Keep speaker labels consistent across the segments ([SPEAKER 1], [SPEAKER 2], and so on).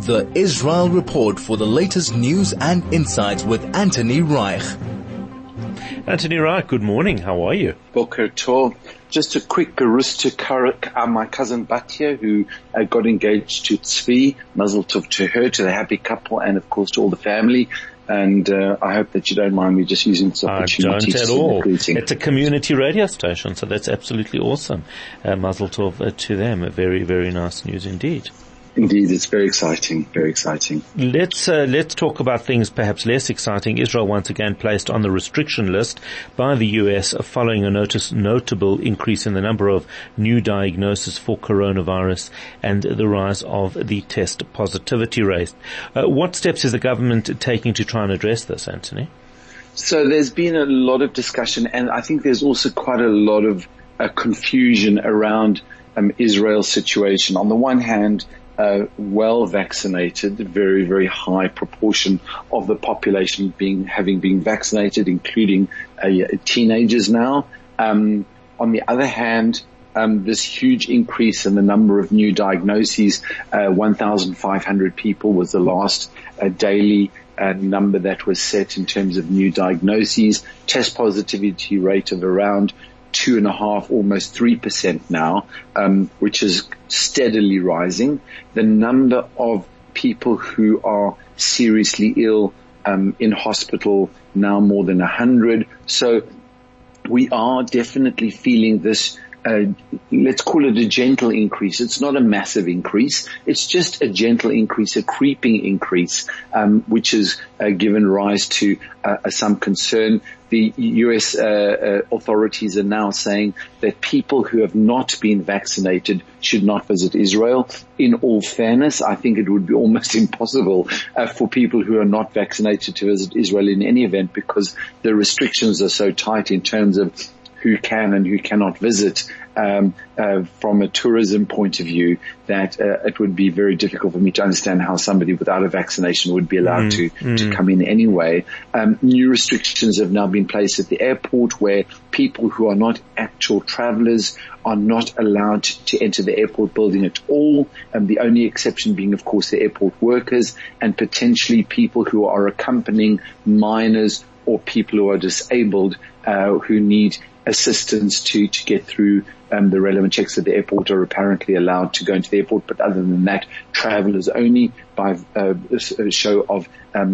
[SPEAKER 1] The Israel Report for the latest news and insights with Anthony Reich.
[SPEAKER 2] Anthony Reich, good morning. How are you?
[SPEAKER 3] Boker Tov. Just a quick garus to my cousin Batya, who got engaged to Tzvi. Mazel tov to her, to the happy couple, and of course to all the family. And I hope that you don't mind me just using this opportunity.
[SPEAKER 2] I don't at all. It's a community radio station, so that's absolutely awesome. Mazel tov to them. Very, very nice news indeed.
[SPEAKER 3] Indeed, it's very exciting, very exciting.
[SPEAKER 2] Let's talk about things perhaps less exciting. Israel once again placed on the restriction list by the US following a notable increase in the number of new diagnoses for coronavirus and the rise of the test positivity rate. What steps is the government taking to try and address this, Anthony?
[SPEAKER 3] So there's been a lot of discussion, and I think there's also quite a lot of confusion around Israel's situation. On the one hand, well vaccinated, very, very high proportion of the population having been vaccinated, including teenagers now. On the other hand, this huge increase in the number of new diagnoses, 1,500 people was the last daily number that was set in terms of new diagnoses. Test positivity rate of around 2.5%, almost 3% now, which is steadily rising. The number of people who are seriously ill in hospital now more than 100. So we are definitely feeling this, let's call it a gentle increase. It's not a massive increase. It's just a gentle increase, a creeping increase, which has given rise to some concern. The U.S. authorities are now saying that people who have not been vaccinated should not visit Israel. In all fairness, I think it would be almost impossible for people who are not vaccinated to visit Israel in any event, because the restrictions are so tight in terms of who can and who cannot visit from a tourism point of view, that it would be very difficult for me to understand how somebody without a vaccination would be allowed to come in anyway. New restrictions have now been placed at the airport, where people who are not actual travelers are not allowed to enter the airport building at all. The only exception being, of course, the airport workers and potentially people who are accompanying minors or people who are disabled, who need assistance to get through the relevant checks at the airport, are apparently allowed to go into the airport. But other than that, travelers only by a show of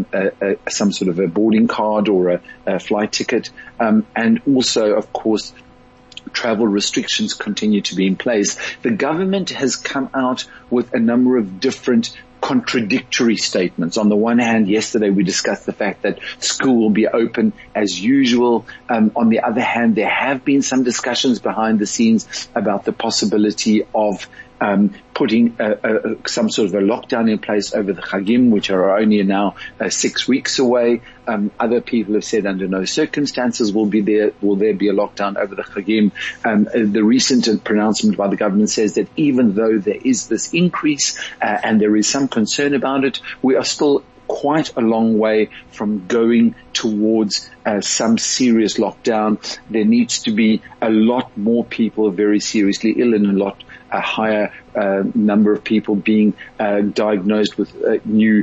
[SPEAKER 3] some sort of a boarding card or a flight ticket. And also, of course, travel restrictions continue to be in place. The government has come out with a number of different contradictory statements. On the one hand, yesterday we discussed the fact that school will be open as usual. On the other hand, there have been some discussions behind the scenes about the possibility of putting some sort of a lockdown in place over the Chagim, which are only now 6 weeks away. Other people have said under no circumstances will there be a lockdown over the Chagim. The recent pronouncement by the government says that even though there is this increase and there is some concern about it, we are still quite a long way from going towards some serious lockdown. There needs to be a lot more people very seriously ill and a higher number of people being diagnosed with new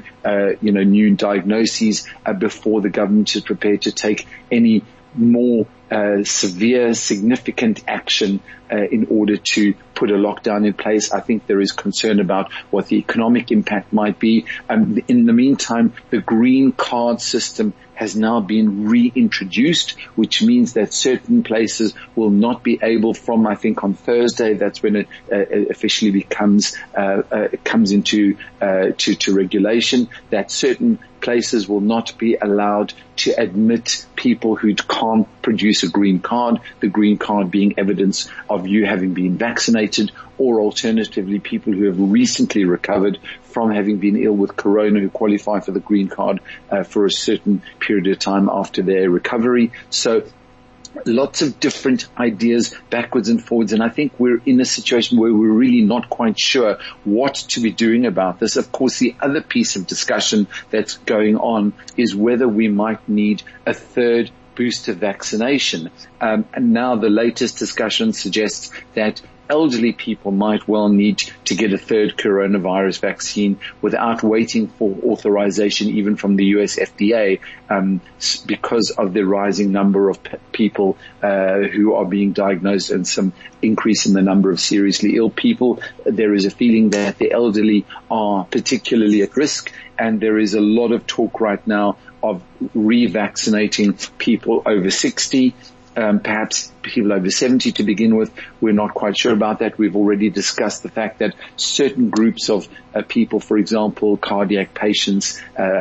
[SPEAKER 3] diagnoses before the government is prepared to take any more severe, significant action in order to put a lockdown in place. I think there is concern about what the economic impact might be. In the meantime, the green card system has now been reintroduced, which means that certain places will not be able from, I think, on Thursday, that's when it officially becomes comes into to regulation, that certain places will not be allowed to admit people who can't produce a green card, the green card being evidence of you having been vaccinated, or alternatively people who have recently recovered from having been ill with corona who qualify for the green card for a certain period of time after their recovery. So lots of different ideas backwards and forwards, and I think we're in a situation where we're really not quite sure what to be doing about this. Of course, the other piece of discussion that's going on is whether we might need a third booster vaccination. And now the latest discussion suggests that elderly people might well need to get a third coronavirus vaccine without waiting for authorization even from the US FDA, because of the rising number of people who are being diagnosed and some increase in the number of seriously ill people. There is a feeling that the elderly are particularly at risk, and there is a lot of talk right now of revaccinating people over 60, perhaps people over 70 to begin with. We're not quite sure about that. We've already discussed the fact that certain groups of people, for example, cardiac patients,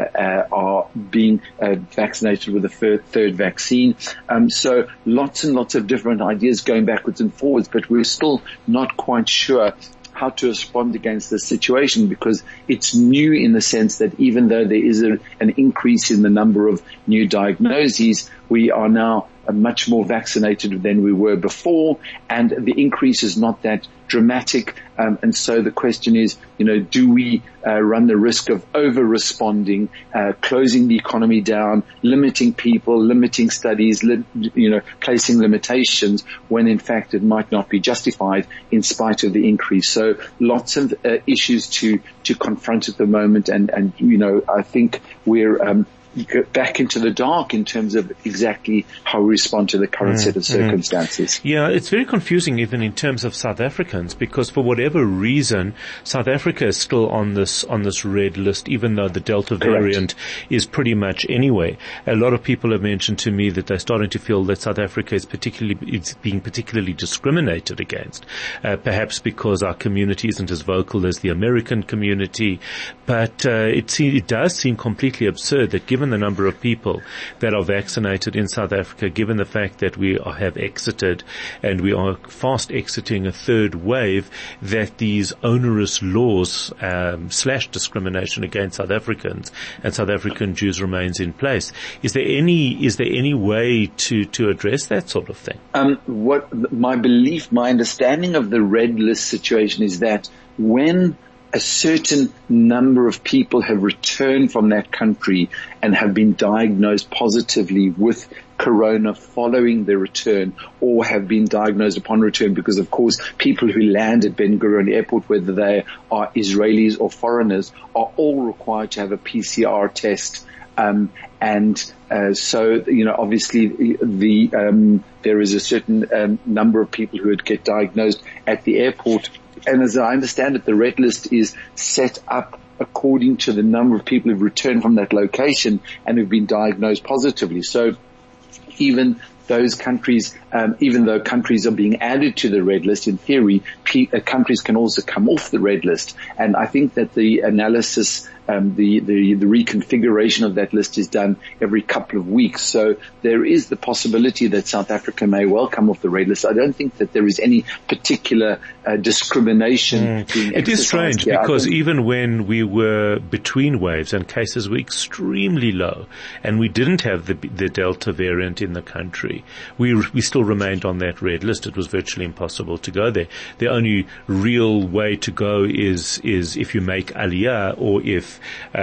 [SPEAKER 3] are being vaccinated with a third vaccine. So lots and lots of different ideas going backwards and forwards, but we're still not quite sure how to respond against this situation, because it's new in the sense that even though there is an increase in the number of new diagnoses, we are now much more vaccinated than we were before, and the increase is not that dramatic. And so the question is, do we run the risk of over-responding, closing the economy down, limiting people, limiting studies, placing limitations, when in fact it might not be justified in spite of the increase. So lots of issues to confront at the moment, and I think we're back into the dark in terms of exactly how we respond to the current set of circumstances.
[SPEAKER 2] Yeah, it's very confusing even in terms of South Africans, because for whatever reason, South Africa is still on this red list, even though the Delta variant is pretty much anyway. A lot of people have mentioned to me that they're starting to feel that South Africa is being particularly discriminated against, perhaps because our community isn't as vocal as the American community. But it does seem completely absurd that given the number of people that are vaccinated in South Africa, given the fact that we have exited and we are fast exiting a third wave, that these onerous laws / discrimination against South Africans and South African Jews remains in place. Is there any way to address that sort of thing?
[SPEAKER 3] My understanding of the red list situation is that when a certain number of people have returned from that country and have been diagnosed positively with corona following their return, or have been diagnosed upon return, because of course people who land at Ben Gurion Airport, whether they are Israelis or foreigners, are all required to have a PCR test. So obviously there is a certain number of people who would get diagnosed at the airport. And as I understand it, the red list is set up according to the number of people who've returned from that location and who've been diagnosed positively. So even those countries, even though countries are being added to the red list, in theory, countries can also come off the red list. And I think that the analysis, the reconfiguration of that list is done every couple of weeks. So there is the possibility that South Africa may well come off the red list. I don't think that there is any particular discrimination being exercised.
[SPEAKER 2] It is strange because even when we were between waves and cases were extremely low and we didn't have the Delta variant in the country, we still remained on that red list. It was virtually impossible to go there. The only real way to go is if you make Aliyah, or if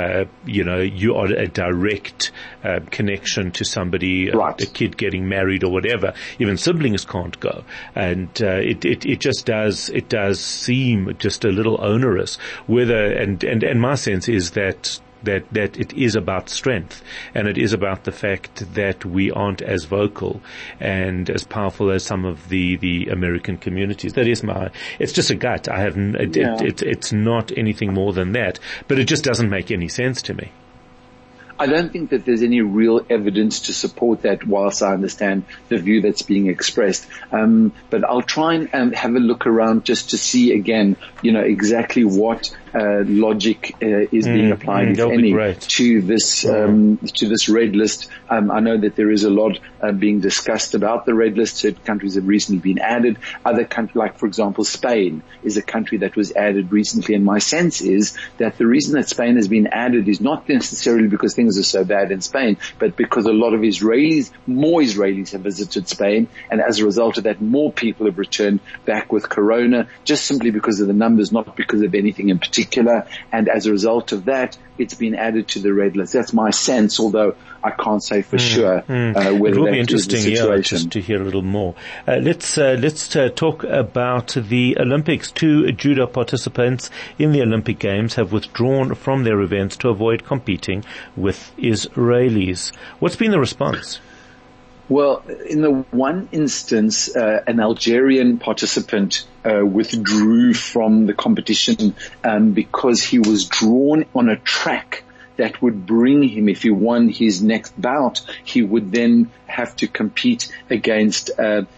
[SPEAKER 2] you are a direct connection to somebody,
[SPEAKER 3] right,
[SPEAKER 2] a kid getting married or whatever. Even siblings can't go, and it just does seem just a little onerous. And my sense is that it is about strength, and it is about the fact that we aren't as vocal and as powerful as some of the American communities. That is it's just a gut. It's not anything more than that, but it just doesn't make any sense to me.
[SPEAKER 3] I don't think that there's any real evidence to support that, whilst I understand the view that's being expressed. But I'll try and have a look around just to see again, exactly what logic is being applied, if any, to this red list. I know that there is a lot being discussed about the red list. Certain countries have recently been added. Other countries, like for example Spain, is a country that was added recently. And my sense is that the reason that Spain has been added is not necessarily because things are so bad in Spain, but because a lot of more Israelis have visited Spain, and as a result of that, more people have returned back with corona, just simply because of the numbers, not because of anything in particular. particular, and as a result of that, it's been added to the red list. That's my sense, although I can't say for sure whether
[SPEAKER 2] it will be
[SPEAKER 3] that
[SPEAKER 2] interesting,
[SPEAKER 3] is the situation.
[SPEAKER 2] Just to hear a little more. Let's talk about the Olympics. 2 judo participants in the Olympic Games have withdrawn from their events to avoid competing with Israelis. What's been the response?
[SPEAKER 3] Well, in the one instance, an Algerian participant withdrew from the competition because he was drawn on a track that would bring him, if he won his next bout, he would then have to compete against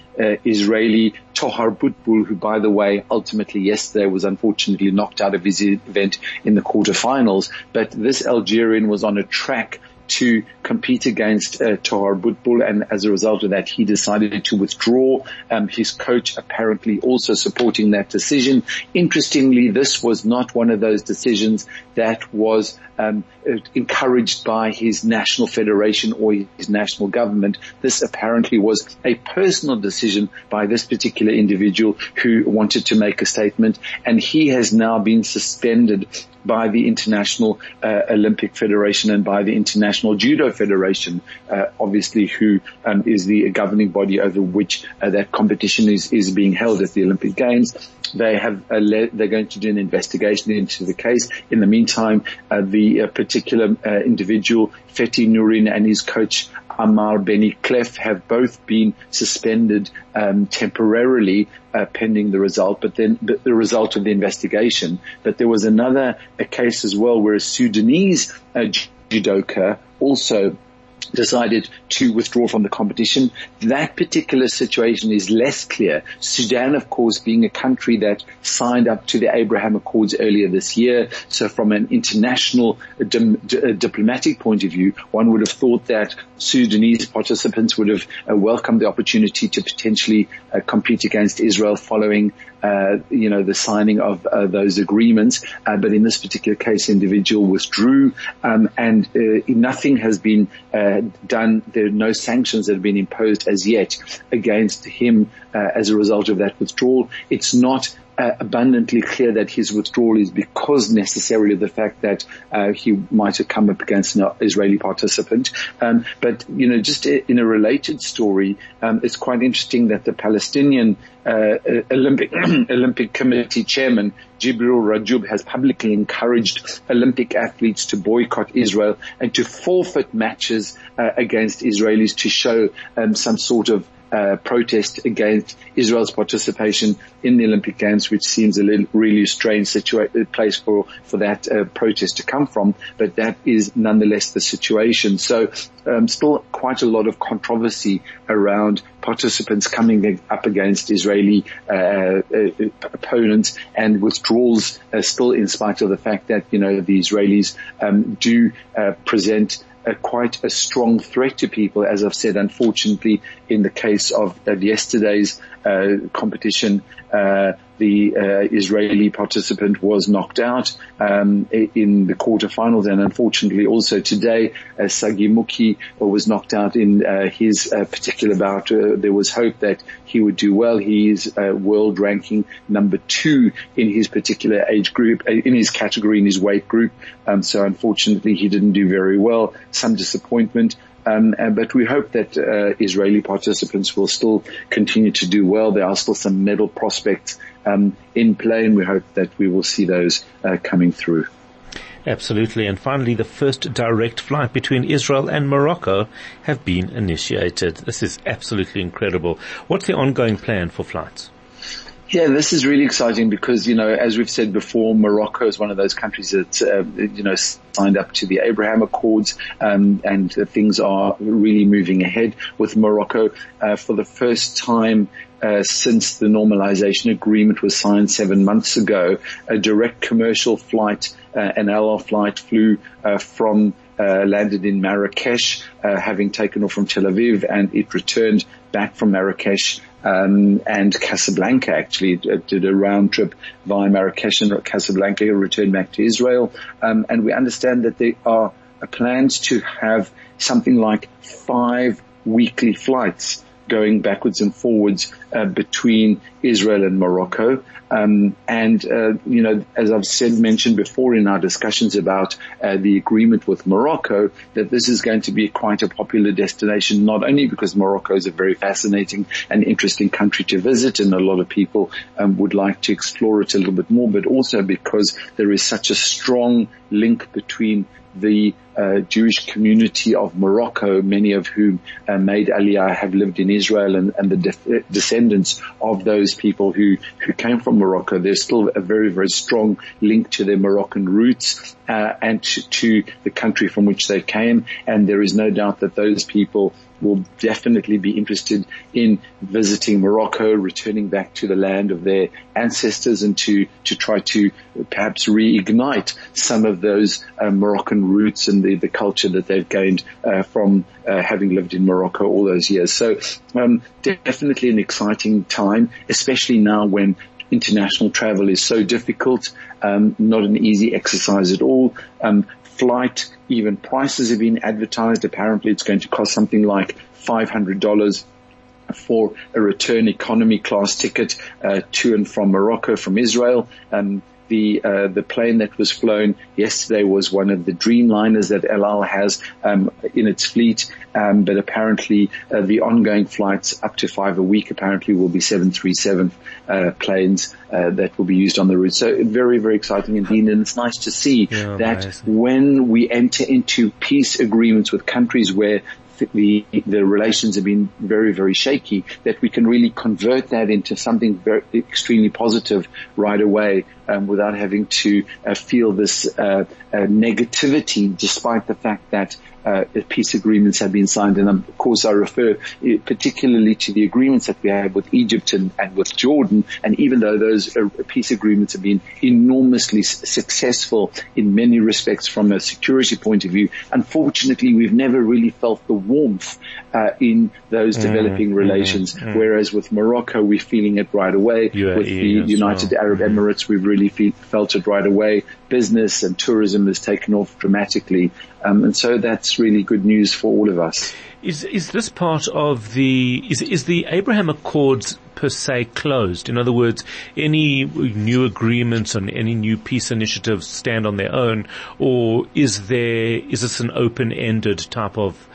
[SPEAKER 3] Israeli Tohar Butbul, who, by the way, ultimately yesterday was unfortunately knocked out of his event in the quarterfinals. But this Algerian was on a track to compete against Tohar Butbul, and as a result of that, he decided to withdraw. His coach apparently also supporting that decision. Interestingly, this was not one of those decisions that was encouraged by his national federation or his national government. This apparently was a personal decision by this particular individual who wanted to make a statement, and he has now been suspended by the International Olympic Federation and by the International Judo Federation, obviously who is the governing body over which that competition is being held at the Olympic Games. They have they're going to do an investigation into the case. In the meantime, the particular individual, Fethi Nurin, and his coach Ammar Beni Clef have both been suspended temporarily pending the result, but the result of the investigation. But there was another case as well where a Sudanese judoka also decided to withdraw from the competition. That particular situation is less clear. Sudan, of course, being a country that signed up to the Abraham Accords earlier this year. So from an international diplomatic point of view, one would have thought that Sudanese participants would have welcomed the opportunity to potentially compete against Israel following the signing of those agreements. But in this particular case, the individual withdrew, and nothing has been done. There are no sanctions that have been imposed as yet against him as a result of that withdrawal. It's not abundantly clear that his withdrawal is because necessarily of the fact that he might have come up against an Israeli participant. But just in a related story, it's quite interesting that the Palestinian Olympic Committee chairman Jibril Rajoub has publicly encouraged Olympic athletes to boycott Israel and to forfeit matches against Israelis to show some sort of protest against Israel's participation in the Olympic Games, which seems a really strange place for that protest to come from. But that is nonetheless the situation. So still quite a lot of controversy around participants coming up against Israeli opponents, and withdrawals still in spite of the fact that the Israelis do present quite a strong threat to people. As I've said, unfortunately, in the case of yesterday's competition, the Israeli participant was knocked out in the quarterfinals, and unfortunately also today, Sagi Muki was knocked out in his particular bout. There was hope that he would do well. He is world ranking number 2 in his particular age group, in his category, in his weight group. So unfortunately, he didn't do very well. Some disappointment. But we hope that Israeli participants will still continue to do well. There are still some medal prospects in play, and we hope that we will see those coming through.
[SPEAKER 2] Absolutely. And finally, the first direct flight between Israel and Morocco have been initiated. This is absolutely incredible. What's the ongoing plan for flights?
[SPEAKER 3] Yeah, this is really exciting because, as we've said before, Morocco is one of those countries that, signed up to the Abraham Accords, and things are really moving ahead with Morocco. For the first time, since the normalization agreement was signed 7 months ago, a direct commercial flight, an Al Al flight flew from landed in Marrakesh, having taken off from Tel Aviv, and it returned back from Marrakesh and Casablanca. Actually did a round trip via Marrakesh and Casablanca, returned back to Israel. And we understand that there are plans to have something like 5 weekly flights going backwards and forwards between Israel and Morocco. As I've mentioned before in our discussions about the agreement with Morocco, that this is going to be quite a popular destination, not only because Morocco is a very fascinating and interesting country to visit, and a lot of people would like to explore it a little bit more, but also because there is such a strong link between the Jewish community of Morocco, many of whom made Aliyah, have lived in Israel, and the descendants of those people who came from Morocco. There's still a very, very strong link to their Moroccan roots and to the country from which they came. And there is no doubt that those people will definitely be interested in visiting Morocco, returning back to the land of their ancestors, and to try to perhaps reignite some of those Moroccan roots and the culture that they've gained from having lived in Morocco all those years. So definitely an exciting time, especially now when international travel is so difficult, not an easy exercise at all. Flight, even prices have been advertised. Apparently it's going to cost something like $500 for a return economy class ticket to and from Morocco from Israel. The plane that was flown yesterday was one of the Dreamliners that El Al has in its fleet, but apparently the ongoing flights up to 5 a week apparently will be 737 planes that will be used on the route. So very, very exciting indeed, and it's nice to see that amazing. When we enter into peace agreements with countries where the relations have been very, very shaky, that we can really convert that into something very extremely positive right away, without having to feel this negativity, despite the fact that peace agreements have been signed. And of course I refer particularly to the agreements that we have with Egypt and with Jordan. And even though those peace agreements have been enormously successful in many respects from a security point of view, unfortunately we've never really felt the warmth in those developing relations. Whereas with Morocco we're feeling it right away. UAE, with the United Arab Emirates we've really felt it right away. Business and tourism has taken off dramatically, and so that's really good news for all of us.
[SPEAKER 2] Is this part of is the Abraham Accords per se closed? In other words, any new agreements and any new peace initiatives stand on their own, or is this an open-ended type of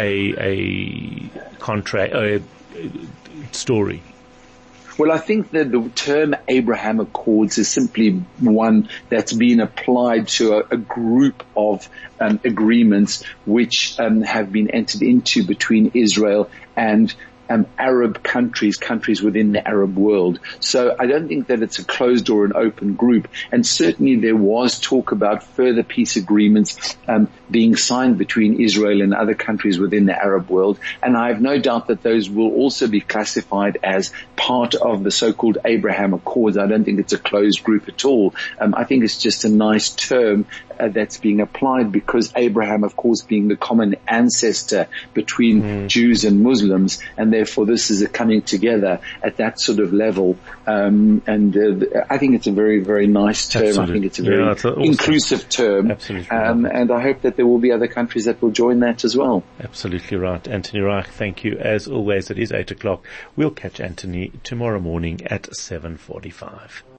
[SPEAKER 2] a contract, story?
[SPEAKER 3] Well, I think that the term Abraham Accords is simply one that's been applied to a group of agreements which have been entered into between Israel and Arab countries within the Arab world. So I don't think that it's a closed or an open group. And certainly there was talk about further peace agreements being signed between Israel and other countries within the Arab world. And I have no doubt that those will also be classified as part of the so-called Abraham Accords. I don't think it's a closed group at all. I think it's just a nice term that's being applied because Abraham, of course, being the common ancestor between Jews and Muslims, and therefore this is a coming together at that sort of level. I think it's a very, very nice term. Absolutely. I think it's a very inclusive term.
[SPEAKER 2] Absolutely.
[SPEAKER 3] And I hope that there will be other countries that will join that as well.
[SPEAKER 2] Absolutely right. Anthony Reich, thank you. As always, it is 8 o'clock. We'll catch Anthony tomorrow morning at 7:45.